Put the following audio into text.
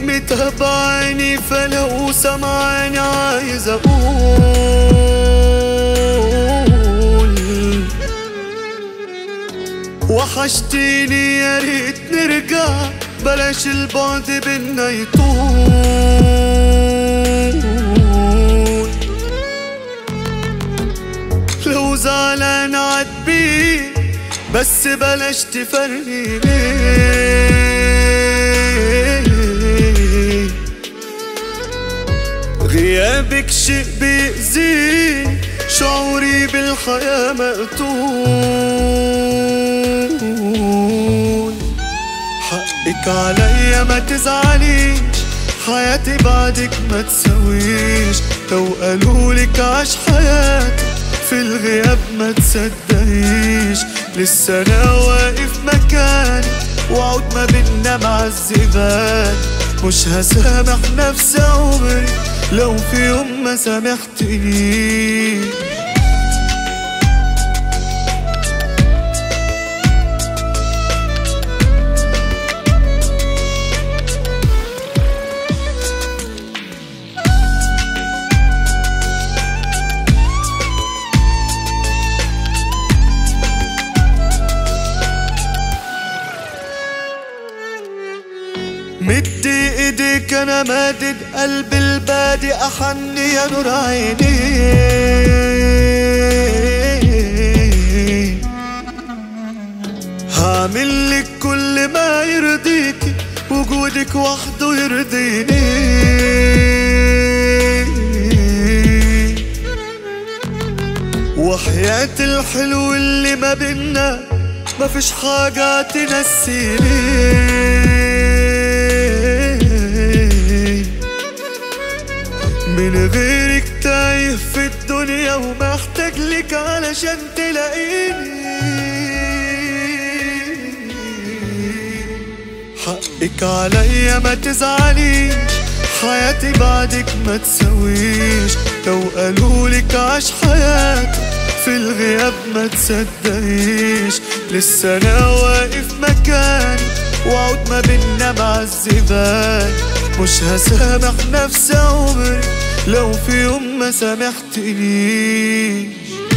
متابعني فلو سمعني عايز اقول وحشتيني يا ريت نرجع بلاش البعد بينا يطول لو زعلان عاتبي بس بلاش تفرقني غيابك شيء بيأذيني شعوري بالحياة مقتول حقك عليا ما تزعليش حياتي بعدك ما تسويش لو قالولك عاش حياتي في الغياب ما تصدقيش لسه انا واقف مكاني وعود ما بينا معذباني مش هسامح نفسي عمري لو في يوم ما سامحتني مد ايديك انا مادد قلبي البادي احن يا نور عيني هعملك كل ما يرضيكي وجودك وحده يرضيني وحياة الحلو اللي ما بينا مفيش حاجة تنسيني من غيرك تايه في الدنيا ومحتاج لك علشان تلاقيني حقك عليا ما تزعليش حياتي بعدك ما تسويش لو قالولك عاش حياتي في الغياب ما تصدقيش لسه انا واقف مكاني وعود ما بينا معذباني مش هسامح نفسي عمري لو في يوم ما سامحتنيش